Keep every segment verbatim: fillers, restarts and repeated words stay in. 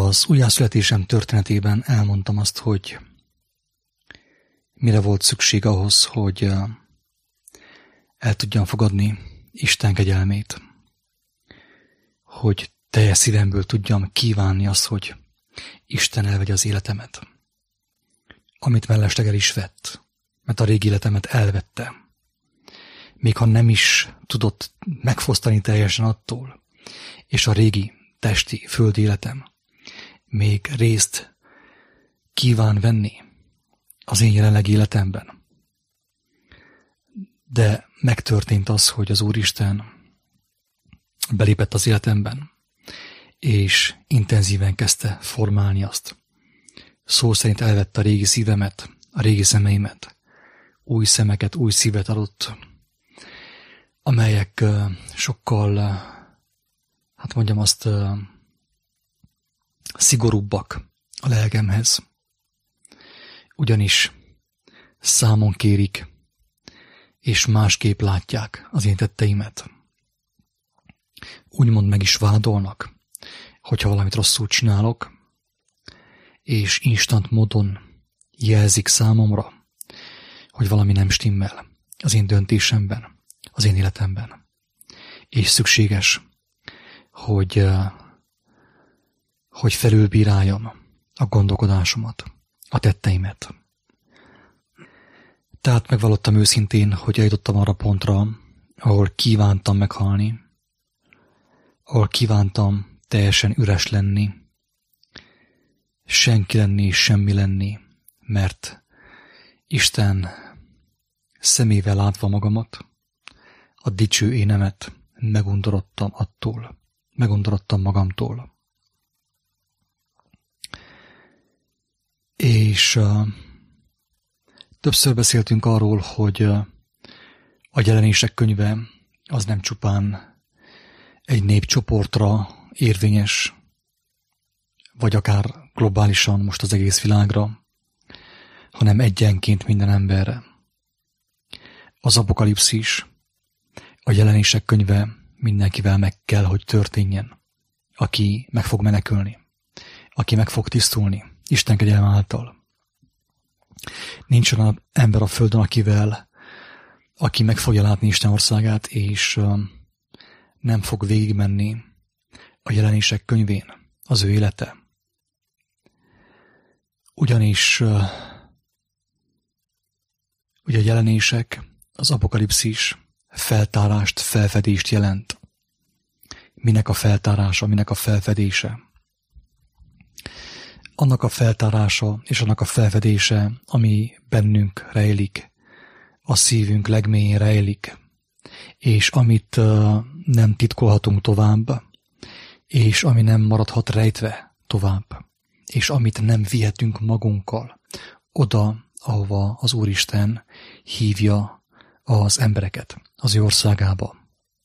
Az újjászületésem történetében elmondtam azt, hogy mire volt szükség ahhoz, hogy el tudjam fogadni Isten kegyelmét, hogy teljes szívemből tudjam kívánni azt, hogy Isten elvegye az életemet, amit mellesleg el is vett, mert a régi életemet elvette, még ha nem is tudott megfosztani teljesen attól, és a régi testi, földi életem még részt kíván venni az én jelenlegi életemben. De megtörtént az, hogy az Úristen belépett az életemben, és intenzíven kezdte formálni azt. Szó szerint elvette a régi szívemet, a régi szemeimet, új szemeket, új szívet adott, amelyek sokkal, hát mondjam azt, szigorúbbak a lelkemhez. Ugyanis számon kérik, és másképp látják az én tetteimet. Úgymond meg is vádolnak, hogyha valamit rosszul csinálok, és instant módon jelzik számomra, hogy valami nem stimmel az én döntésemben, az én életemben. És szükséges, hogy, hogy felülbíráljam a gondolkodásomat, a tetteimet. Tehát megvallottam őszintén, hogy eljutottam arra pontra, ahol kívántam meghalni, ahol kívántam teljesen üres lenni, senki lenni, semmi lenni, mert Isten szemével látva magamat, a dicső énemet megundorodtam attól, megundorodtam magamtól. És uh, többször beszéltünk arról, hogy uh, a Jelenések könyve az nem csupán egy népcsoportra érvényes, vagy akár globálisan most az egész világra, hanem egyenként minden emberre. Az apokalipszis, a Jelenések könyve mindenkivel meg kell, hogy történjen, aki meg fog menekülni, aki meg fog tisztulni Isten kegyelme által. Nincs olyan ember a földön, akivel, aki meg fogja látni Isten országát, és uh, nem fog végigmenni a Jelenések könyvén az ő élete. Ugyanis uh, ugye a jelenések, az apokalipszis feltárást, felfedést jelent. Minek a feltárása, minek a felfedése? Annak a feltárása és annak a felfedése, ami bennünk rejlik, a szívünk legmélyén rejlik, és amit uh, nem titkolhatunk tovább, és ami nem maradhat rejtve tovább, és amit nem vihetünk magunkkal oda, ahova az Úristen hívja az embereket az ő országába.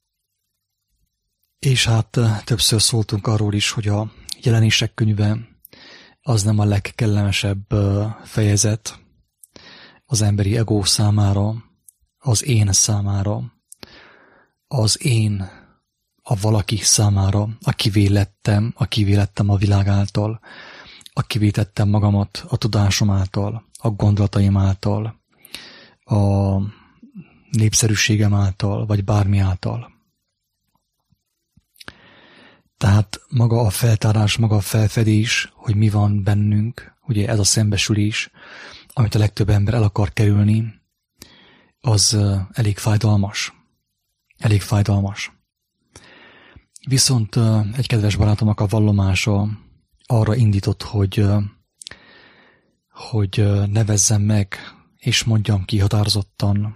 És hát többször szóltunk arról is, hogy a Jelenések könyve az nem a legkellemesebb fejezet az emberi ego számára, az én számára, az én, a valaki számára, akivé lettem, akivé lettem a világ által, akivé tettem magamat a tudásom által, a gondolataim által, a népszerűségem által, vagy bármi által. Tehát maga a feltárás, maga a felfedés, hogy mi van bennünk, ugye ez a szembesülés, amit a legtöbb ember el akar kerülni, az elég fájdalmas. Elég fájdalmas. Viszont egy kedves barátomnak a vallomása arra indított, hogy, hogy nevezzem meg, és mondjam ki határozottan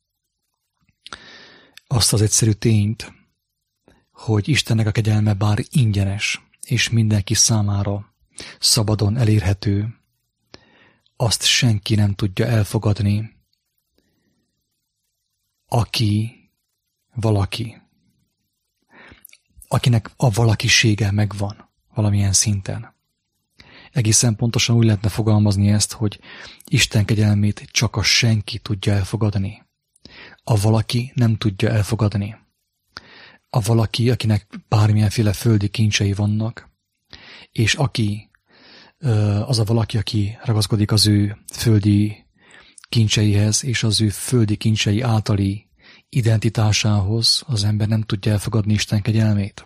azt az egyszerű tényt, hogy Istennek a kegyelme bár ingyenes, és mindenki számára szabadon elérhető, azt senki nem tudja elfogadni, aki valaki, akinek a valakisége megvan valamilyen szinten. Egészen pontosan úgy lehetne fogalmazni ezt, hogy Isten kegyelmét csak a senki tudja elfogadni. A valaki nem tudja elfogadni. A valaki, akinek bármilyenféle földi kincsei vannak, és aki, az a valaki, aki ragaszkodik az ő földi kincseihez, és az ő földi kincsei általi identitásához, az ember nem tudja elfogadni Isten kegyelmét.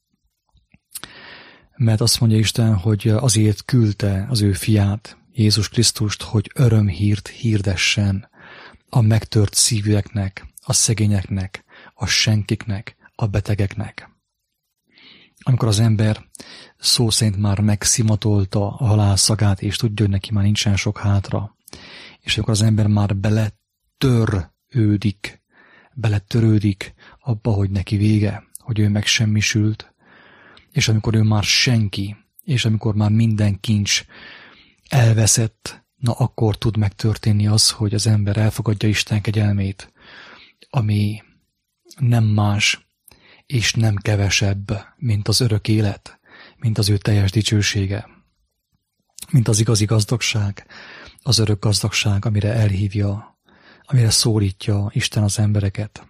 Mert azt mondja Isten, hogy azért küldte az ő fiát, Jézus Krisztust, hogy örömhírt hirdessen a megtört szívűeknek, a szegényeknek, a senkiknek, a betegeknek. Amikor az ember szó szerint már megszimatolta a halál szagát, és tudja, hogy neki már nincsen sok hátra, és amikor az ember már beletörődik, beletörődik abba, hogy neki vége, hogy ő megsemmisült, és amikor ő már senki, és amikor már minden kincs elveszett, na akkor tud megtörténni az, hogy az ember elfogadja Isten kegyelmét, ami nem más, és nem kevesebb, mint az örök élet, mint az ő teljes dicsősége, mint az igazi gazdagság, az örök gazdagság, amire elhívja, amire szólítja Isten az embereket.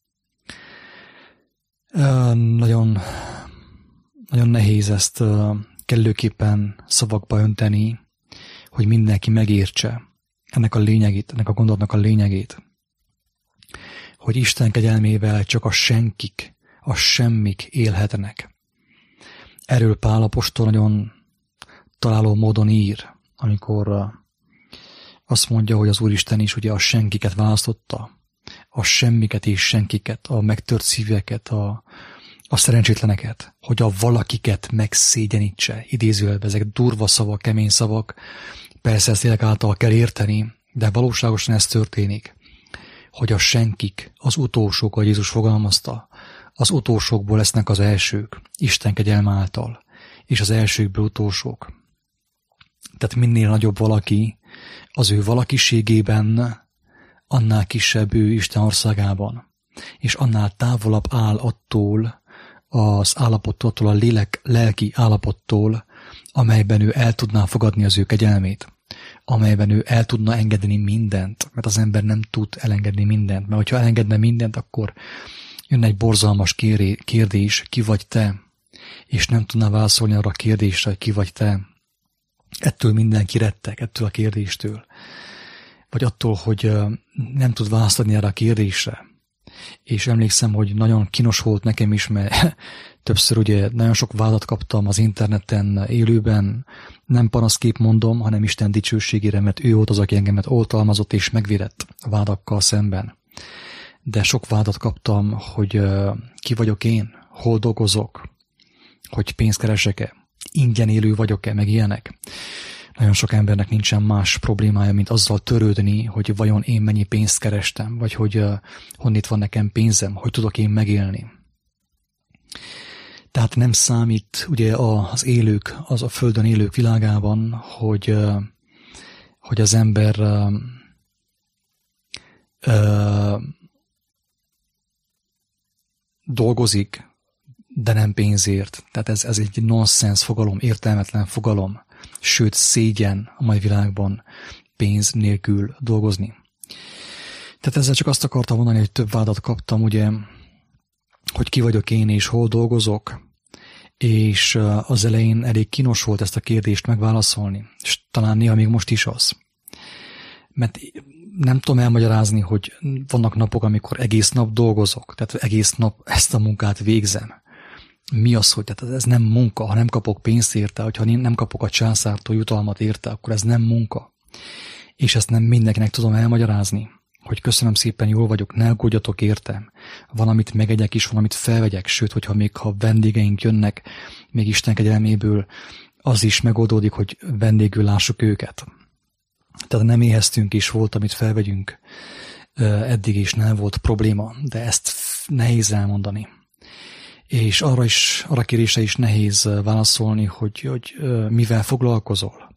Nagyon, nagyon nehéz ezt kellőképpen szavakba önteni, hogy mindenki megértse ennek a lényegét, ennek a gondolatnak a lényegét, hogy Isten kegyelmével csak a senkik, a semmik élhetnek. Erről Pál apostol nagyon találó módon ír, amikor azt mondja, hogy az Úristen is ugye a senkiket választotta, a semmiket és senkiket, a megtört szíveket, a, a szerencsétleneket, hogy a valakiket megszégyenítse. Idézőjelben ezek durva szavak, kemény szavak, persze ezt lélek által kell érteni, de valóságosan ez történik, hogy a senkik, az utolsók, ahogy Jézus fogalmazta, az utolsókból lesznek az elsők, Isten kegyelme által, és az elsőkből utolsók. Tehát minél nagyobb valaki, az ő valakiségében, annál kisebb ő Isten országában, és annál távolabb áll attól az állapottól, attól a lélek, lelki állapottól, amelyben ő el tudná fogadni az ő kegyelmét, amelyben ő el tudna engedni mindent, mert az ember nem tud elengedni mindent, mert hogyha elengedne mindent, akkor jönne egy borzalmas kérdés, ki vagy te, és nem tudná válaszolni arra a kérdésre, hogy ki vagy te. Ettől mindenki retteg, ettől a kérdéstől. Vagy attól, hogy nem tud választani erre a kérdésre. És emlékszem, hogy nagyon kínos volt nekem is, mert többször ugye nagyon sok vádat kaptam az interneten, élőben, nem panaszkép mondom, hanem Isten dicsőségére, mert ő volt az, aki engemet oltalmazott és megvédett vádakkal szemben. De sok vádat kaptam, hogy ki vagyok én, hol dolgozok, hogy pénzt keresek-e, ingyen élő vagyok-e, meg ilyenek. Nagyon sok embernek nincsen más problémája, mint azzal törődni, hogy vajon én mennyi pénzt kerestem, vagy hogy uh, honnét van nekem pénzem, hogy tudok én megélni. Tehát nem számít ugye az élők, az a földön élők világában, hogy, uh, hogy az ember uh, uh, dolgozik, de nem pénzért. Tehát ez, ez egy nonsens fogalom, értelmetlen fogalom. Sőt, szégyen a mai világban pénz nélkül dolgozni. Tehát ezzel csak azt akartam mondani, hogy több vádat kaptam, ugye, hogy ki vagyok én és hol dolgozok, és az elején elég kínos volt ezt a kérdést megválaszolni, és talán néha még most is az. Mert nem tudom elmagyarázni, hogy vannak napok, amikor egész nap dolgozok, tehát egész nap ezt a munkát végzem. Mi az, hogy tehát ez nem munka, ha nem kapok pénzt érte, hogyha nem kapok a császártól jutalmat érte, akkor ez nem munka. És ezt nem mindenkinek tudom elmagyarázni, hogy köszönöm szépen, jól vagyok, ne aggódjatok értem. Van, amit megegyek is, van, amit felvegyek, sőt, hogyha még ha vendégeink jönnek, még Isten kegyelméből, az is megoldódik, hogy vendégül lássuk őket. Tehát nem éheztünk is, volt, amit felvegyünk, eddig is nem volt probléma, de ezt nehéz elmondani. És arra is, arra kérésre is nehéz válaszolni, hogy, hogy mivel foglalkozol.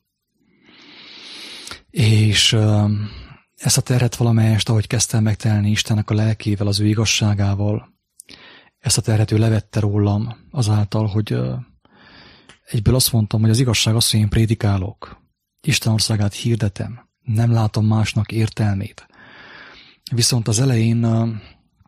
És ezt a terhet valamelyest, ahogy kezdtem megtelni Istennek a lelkével, az ő igazságával, ezt a terhet ő levette rólam azáltal, hogy egyből azt mondtam, hogy az igazság az, hogy én prédikálok. Isten országát hirdetem. Nem látom másnak értelmét. Viszont az elején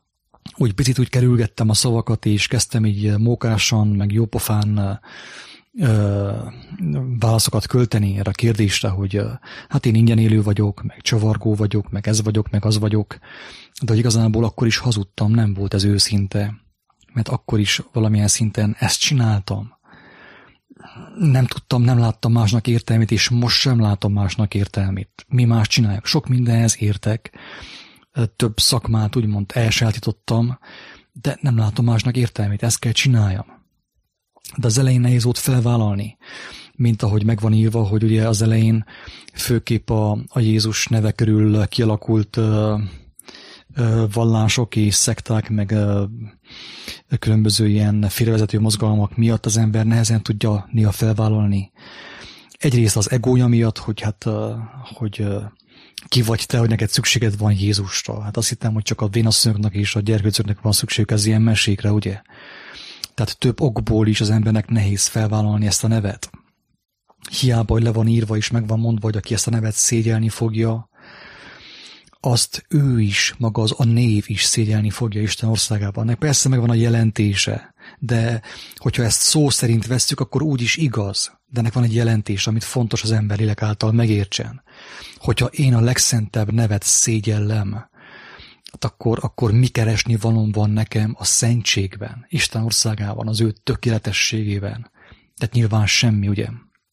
úgy picit úgy kerülgettem a szavakat, és kezdtem így mókásan, meg jópofán ö, válaszokat költeni erre a kérdésre, hogy ö, hát én ingyen élő vagyok, meg csavargó vagyok, meg ez vagyok, meg az vagyok, de hogy igazából akkor is hazudtam, nem volt ez őszinte, mert akkor is valamilyen szinten ezt csináltam. Nem tudtam, nem láttam másnak értelmét, és most sem látom másnak értelmét. Mi más csináljuk? Sok mindenhez értek, több szakmát úgymond elsajátítottam, de nem látom másnak értelmét, ezt kell csináljam. De az elején nehéz volt felvállalni, mint ahogy megvan írva, hogy ugye az elején főképp a, a Jézus neve körül kialakult uh, uh, vallások és szekták, meg uh, különböző ilyen félrevezető mozgalmak miatt az ember nehezen tudja néha felvállalni. Egyrészt az egója miatt, hogy hát, uh, hogy uh, ki vagy te, hogy neked szükséged van Jézusra. Hát azt hittem, hogy csak a vénasszonyoknak és a gyerkőcöknek van szükségük ez ilyen mesékre, ugye? Tehát több okból is az embernek nehéz felvállalni ezt a nevet. Hiába, hogy le van írva és meg van mondva, hogy aki ezt a nevet szégyelni fogja, azt ő is, maga az a név is szégyelni fogja Isten országában. Ennek persze megvan a jelentése, de hogyha ezt szó szerint vesszük, akkor úgy is igaz. De ennek van egy jelentés, amit fontos az ember lélek által megértsen. Hogyha én a legszentebb nevet szégyellem, akkor, akkor mi keresni valóm van nekem a szentségben, Isten országában, az ő tökéletességében. Tehát nyilván semmi, ugye?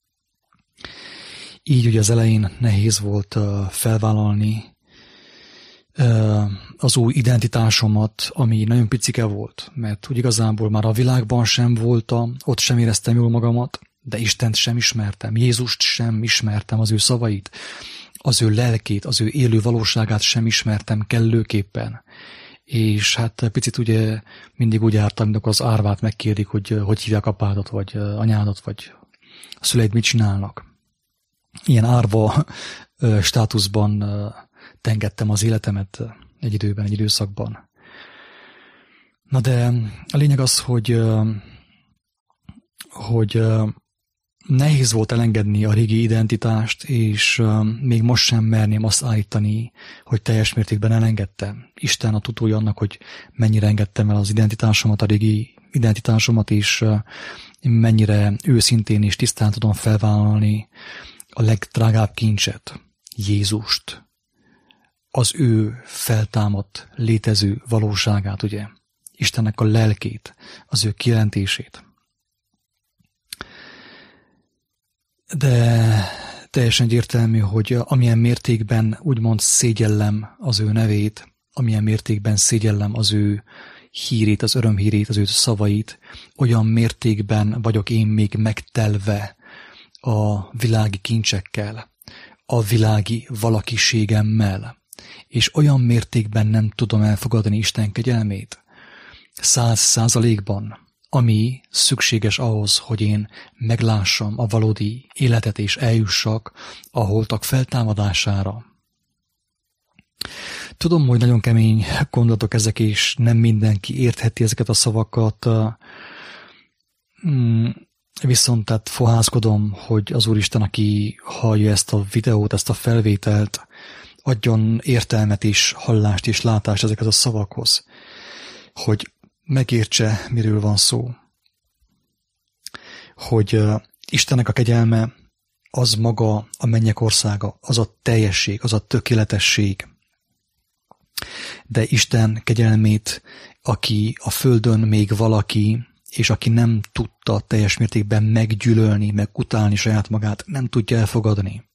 Így ugye az elején nehéz volt uh, felvállalni uh, az új identitásomat, ami nagyon picike volt, mert úgy igazából már a világban sem voltam, ott sem éreztem jól magamat, de Istent sem ismertem, Jézust sem ismertem, az ő szavait, az ő lelkét, az ő élő valóságát sem ismertem kellőképpen. És hát picit ugye mindig úgy jártam, amikor az árvát megkérdik, hogy hogy hívják apádat, vagy anyádat, vagy a szüleid mit csinálnak. Ilyen árva státuszban tengettem az életemet egy időben, egy időszakban. Na de a lényeg az, hogy, hogy nehéz volt elengedni a régi identitást, és még most sem merném azt állítani, hogy teljes mértékben elengedtem. Isten a tudója annak, hogy mennyire engedtem el az identitásomat, a régi identitásomat, és mennyire őszintén és tisztán tudom felvállalni a legdrágább kincset, Jézust, az ő feltámadt, létező valóságát, ugye, Istennek a lelkét, az ő kijelentését. De teljesen egyértelmű, hogy amilyen mértékben úgymond szégyellem az ő nevét, amilyen mértékben szégyellem az ő hírét, az örömhírét, az ő szavait, olyan mértékben vagyok én még megtelve a világi kincsekkel, a világi valakiségemmel, és olyan mértékben nem tudom elfogadni Isten kegyelmét, száz százalékban, ami szükséges ahhoz, hogy én meglássam a valódi életet és eljussak a holtak feltámadására. Tudom, hogy nagyon kemény gondolatok ezek, és nem mindenki értheti ezeket a szavakat, viszont tehát fohászkodom, hogy az Úristen, aki hallja ezt a videót, ezt a felvételt, adjon értelmet és hallást és látást ezeket a szavakhoz, hogy megértse, miről van szó. Hogy uh, Istennek a kegyelme az maga a mennyek országa, az a teljesség, az a tökéletesség. De Isten kegyelmét, aki a földön még valaki, és aki nem tudta teljes mértékben meggyűlölni, meg utálni saját magát, nem tudja elfogadni.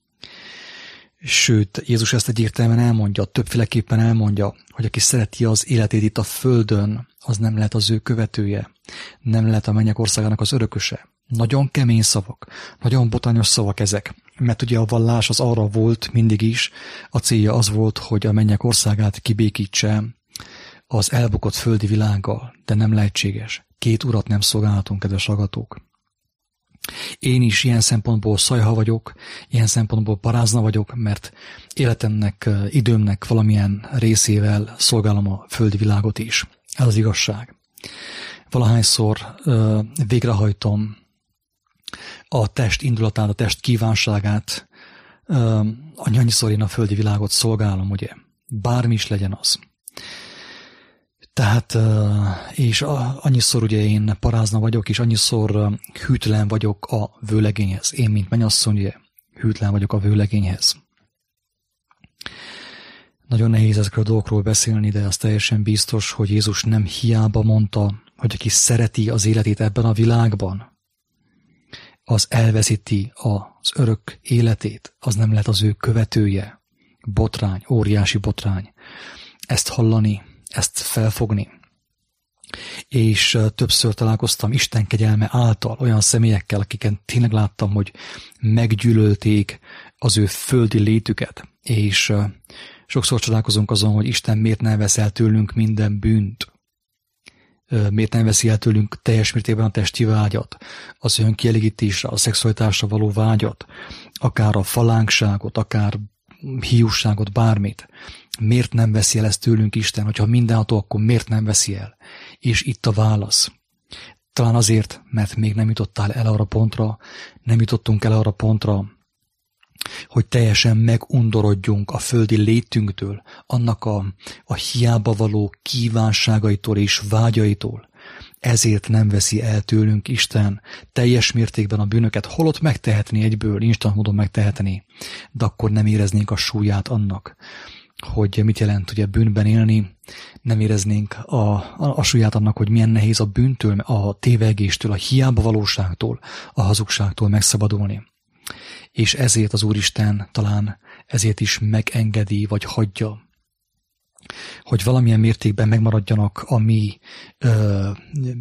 Sőt, Jézus ezt egyértelműen elmondja, többféleképpen elmondja, hogy aki szereti az életét itt a földön, az nem lehet az ő követője, nem lehet a mennyek országának az örököse. Nagyon kemény szavak, nagyon botányos szavak ezek, mert ugye a vallás az arra volt mindig is, a célja az volt, hogy a mennyek országát kibékítse az elbukott földi világgal, de nem lehetséges. Két urat nem szolgálhatunk, kedves hallgatók. Én is ilyen szempontból szajha vagyok, ilyen szempontból parázna vagyok, mert életemnek, időmnek valamilyen részével szolgálom a földi világot is. Ez az igazság. Valahányszor uh, végrehajtom a test indulatát, a test kívánságát, uh, annyiszor én a földi világot szolgálom, ugye? Bármi is legyen az. Tehát, és annyiszor ugye én parázna vagyok, és annyiszor hűtlen vagyok a vőlegényhez. Én, mint mennyasszony, ugye, hűtlen vagyok a vőlegényhez. Nagyon nehéz ezekről a dolgokról beszélni, de az teljesen biztos, hogy Jézus nem hiába mondta, hogy aki szereti az életét ebben a világban, az elveszíti az örök életét, az nem lehet az ő követője. Botrány, óriási botrány. Ezt hallani, ezt felfogni. És többször találkoztam Isten kegyelme által olyan személyekkel, akiken tényleg láttam, hogy meggyűlölték az ő földi létüket. És sokszor csodálkozunk azon, hogy Isten miért nem vesz el tőlünk minden bűnt. Miért nem veszi el tőlünk teljes mértékben a testi vágyat, az önkielégítésre, a szexualitásra való vágyat, akár a falánkságot, akár hiúságot, bármit. Miért nem veszi el ezt tőlünk Isten? Hogyha mindenható, akkor miért nem veszi el? És itt a válasz. Talán azért, mert még nem jutottál el arra pontra, nem jutottunk el arra pontra, hogy teljesen megundorodjunk a földi létünktől, annak a, a hiába való kívánságaitól és vágyaitól. Ezért nem veszi el tőlünk Isten teljes mértékben a bűnöket, holott megtehetni egyből, instant módon megtehetni, de akkor nem éreznénk a súlyát annak, hogy mit jelent ugye bűnben élni, nem éreznénk a, a, a súlyát annak, hogy milyen nehéz a bűntől, a tévegéstől, a hiába valóságtól, a hazugságtól megszabadulni. És ezért az Úristen talán ezért is megengedi, vagy hagyja, hogy valamilyen mértékben megmaradjanak a mi ö,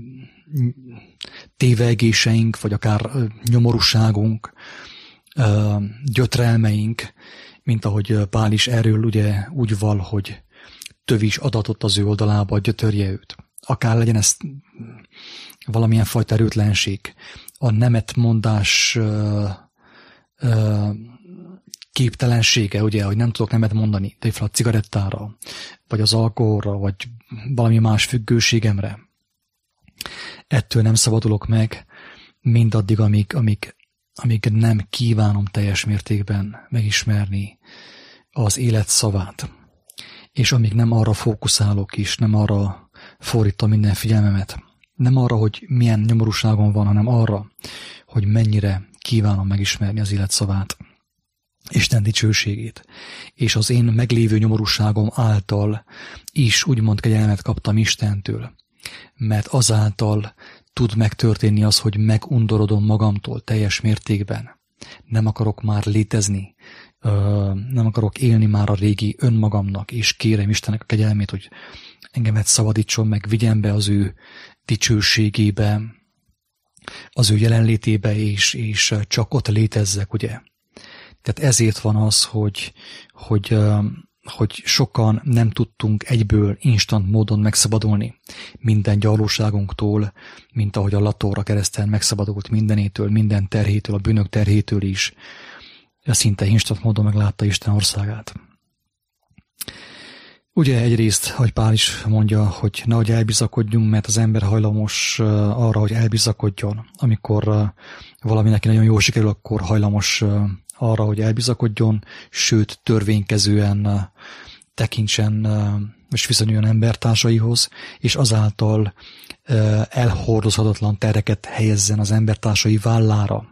tévegéseink, vagy akár ö, nyomorúságunk, ö, gyötrelmeink, mint ahogy Pál is erről ugye úgy val, hogy tövis adatot az ő oldalába, gyötörje őt. Akár legyen ez valamilyen fajta erőtlenség, a nemetmondás ö, ö, képtelensége, ugye, hogy nem tudok nemet mondani, de a cigarettára, vagy az alkoholra, vagy valami más függőségemre. Ettől nem szabadulok meg, mindaddig, amíg, amíg, amíg nem kívánom teljes mértékben megismerni az élet szavát. És amíg nem arra fókuszálok is, nem arra fordítom minden figyelmemet, nem arra, hogy milyen nyomorúságom van, hanem arra, hogy mennyire kívánom megismerni az élet szavát, Isten dicsőségét, és az én meglévő nyomorúságom által is úgymond kegyelmet kaptam Istentől, mert azáltal tud megtörténni az, hogy megundorodom magamtól teljes mértékben. Nem akarok már létezni, nem akarok élni már a régi önmagamnak, és kérem Istennek a kegyelmét, hogy engemet szabadítson meg, vigyen be az ő dicsőségébe, az ő jelenlétébe, és, és csak ott létezzek, ugye. Tehát ezért van az, hogy, hogy, hogy sokan nem tudtunk egyből instant módon megszabadulni minden gyarlóságunktól, mint ahogy a Latóra kereszten megszabadult mindenétől, minden terhétől, a bűnök terhétől is. Szinte instant módon meglátta Isten országát. Ugye egyrészt, hogy Pál is mondja, hogy nehogy elbizakodjunk, mert az ember hajlamos arra, hogy elbizakodjon. Amikor valami neki nagyon jól sikerül, akkor hajlamos arra, hogy elbizakodjon, sőt, törvénykezően tekintsen és viszonyuljon embertársaihoz, és azáltal elhordozhatatlan tereket helyezzen az embertársai vállára.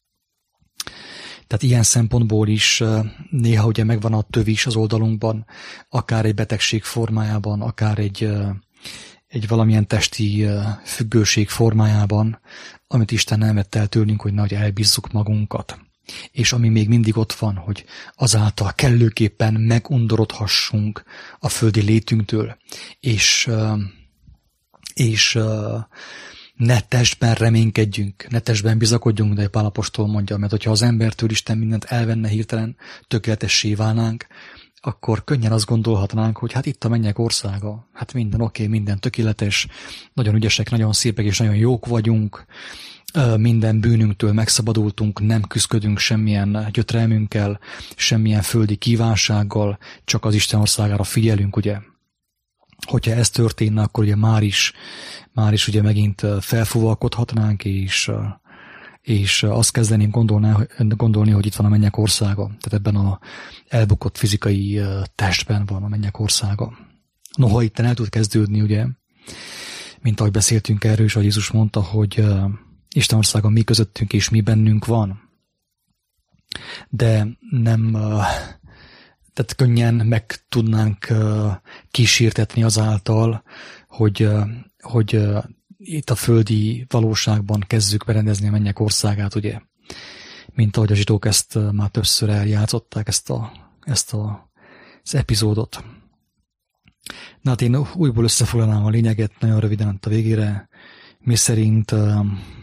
Tehát ilyen szempontból is néha ugye megvan a tövis az oldalunkban, akár egy betegség formájában, akár egy, egy valamilyen testi függőség formájában, amit Isten nem vett el tőlünk, hogy nehogy elbízzuk magunkat. És ami még mindig ott van, hogy azáltal kellőképpen megundorodhassunk a földi létünktől, és, és ne testben reménykedjünk, ne testben bizakodjunk, de Pál apostol mondja, mert hogyha az embertől Isten mindent elvenne hirtelen, tökéletessé válnánk, akkor könnyen azt gondolhatnánk, hogy hát itt a mennyek országa, hát minden oké, okay, minden tökéletes, nagyon ügyesek, nagyon szépek és nagyon jók vagyunk, minden bűnünktől megszabadultunk, nem küszködünk semmilyen gyötrelmünkkel, semmilyen földi kívánsággal, csak az Isten országára figyelünk, ugye. Hogyha ez történne, akkor ugye már is, már is ugye megint felfúvalkodhatnánk, és, és azt kezdenénk gondolni, gondolni, hogy itt van a mennyek országa. Tehát ebben a elbukott fizikai testben van a mennyek országa. Noha itten el tud kezdődni, ugye, mint ahogy beszéltünk erről is, ahogy Jézus mondta, hogy uh, Isten országa mi közöttünk és mi bennünk van. De nem, uh, tehát könnyen meg tudnánk uh, kísértetni azáltal, hogy, uh, hogy uh, itt a földi valóságban kezdjük berendezni a mennyek országát, ugye. Mint ahogy a zsidók ezt uh, már többször eljátszották, ezt, a, ezt a, az epizódot. Na hát én újból összefoglalnám a lényeget nagyon röviden a végére, mi szerint, uh,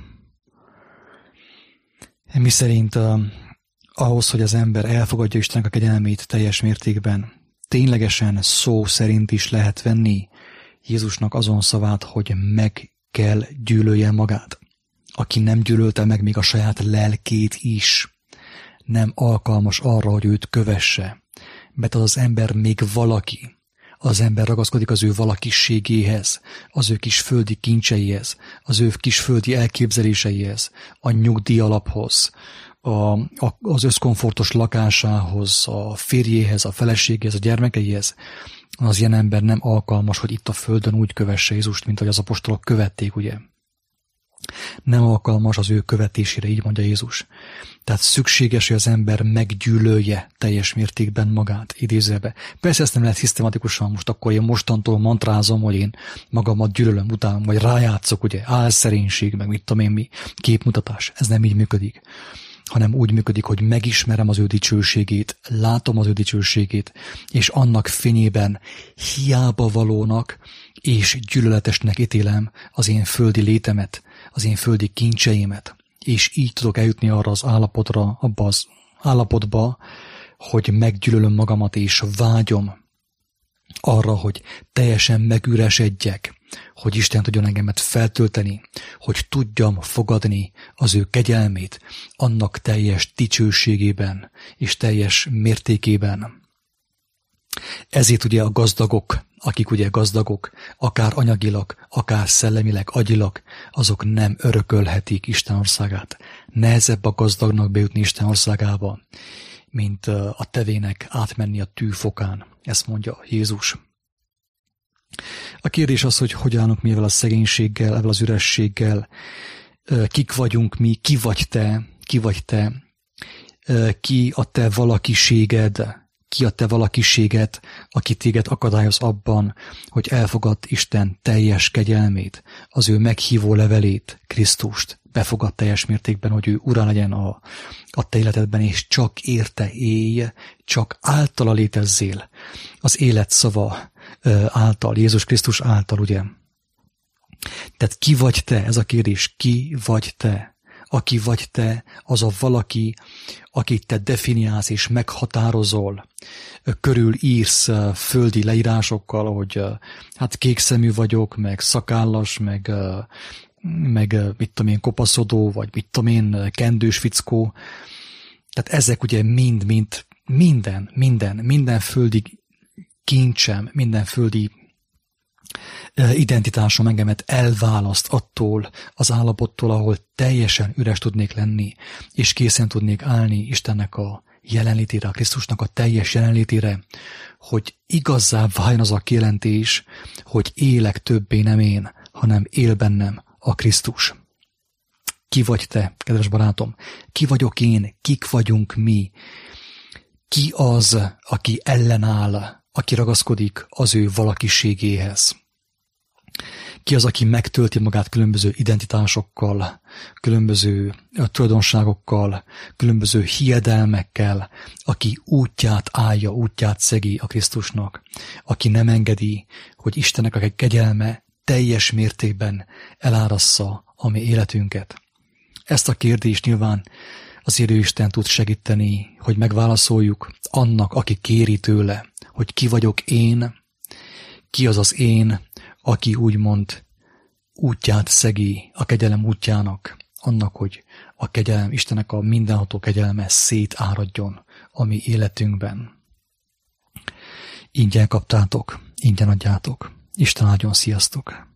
mi szerint uh, ahhoz, hogy az ember elfogadja Istennek a kegyelmét teljes mértékben, ténylegesen szó szerint is lehet venni Jézusnak azon szavát, hogy meg kell gyűlölje magát. Aki nem gyűlölte meg még a saját lelkét is, nem alkalmas arra, hogy őt kövesse. Mert az az ember még valaki. Az ember ragaszkodik az ő valakiségéhez, az ő kis földi kincseihez, az ő kis földi elképzeléseihez, a nyugdíj alaphoz, a, a, az összkomfortos lakásához, a férjéhez, a feleségéhez, a gyermekeihez. Az ilyen ember nem alkalmas, hogy itt a földön úgy kövesse Jézust, mint ahogy az apostolok követték, ugye? Nem alkalmas az ő követésére, így mondja Jézus. Tehát szükséges, hogy az ember meggyűlölje teljes mértékben magát, idézőbe. Persze ezt nem lehet szisztematikusan, most akkor én mostantól mantrázom, hogy én magamat gyűlölöm, utálom, vagy rájátszok, ugye, álszerénység, meg mit tudom én mi, képmutatás. Ez nem így működik, hanem úgy működik, hogy megismerem az ő dicsőségét, látom az ő dicsőségét, és annak fényében hiába valónak és gyűlöletesnek ítélem az én földi létemet, az én földi kincseimet, és így tudok eljutni arra az állapotra, abba az állapotba, hogy meggyűlölöm magamat, és vágyom arra, hogy teljesen megüresedjek, hogy Isten tudjon engemet feltölteni, hogy tudjam fogadni az ő kegyelmét annak teljes dicsőségében és teljes mértékében. Ezért ugye a gazdagok, akik ugye gazdagok, akár anyagilag, akár szellemileg, agyilag, azok nem örökölhetik Isten országát. Nehezebb a gazdagnak bejutni Isten országába, mint a tevének átmenni a tűfokán. Ezt mondja Jézus. A kérdés az, hogy hogy állunk mi ezzel a szegénységgel, ezzel az ürességgel, kik vagyunk mi, ki vagy te, ki vagy te, ki a te valakiséged, ki a te valakiséget, aki téged akadályoz abban, hogy elfogadd Isten teljes kegyelmét, az ő meghívó levelét, Krisztust, befogad teljes mértékben, hogy ő ura legyen a, a te életedben, és csak érte élj, csak általa létezzél, az élet szava által, Jézus Krisztus által, ugye? Tehát ki vagy te? Ez a kérdés, ki vagy te? Aki vagy te, az a valaki, akit te definiálsz és meghatározol, körülírsz földi leírásokkal, hogy hát kékszemű vagyok, meg szakállas, meg, meg mit tudom én, kopaszodó, vagy mit tudom én, kendős fickó. Tehát ezek ugye mind-mind, minden, minden, minden földi kincsem, minden földi identitásom engemet elválaszt attól az állapottól, ahol teljesen üres tudnék lenni, és készen tudnék állni Istennek a jelenlétére, a Krisztusnak a teljes jelenlétére, hogy igazzá váljon az a kijelentés, hogy élek többé nem én, hanem él bennem a Krisztus. Ki vagy te, kedves barátom? Ki vagyok én? Kik vagyunk mi? Ki az, aki ellenáll, aki ragaszkodik az ő valakiségéhez? Ki az, aki megtölti magát különböző identitásokkal, különböző tulajdonságokkal, különböző hiedelmekkel, aki útját állja, útját szegi a Krisztusnak, aki nem engedi, hogy Istennek a kegyelme teljes mértékben elárassza a mi életünket. Ezt a kérdést nyilván az élő Isten tud segíteni, hogy megválaszoljuk annak, aki kéri tőle, hogy ki vagyok én, ki az az én, aki úgymond útját szegi a kegyelem útjának, annak, hogy a kegyelem, Istennek a mindenható kegyelme szétáradjon a mi életünkben. Ingyen kaptátok, ingyen adjátok. Isten áldjon, sziasztok!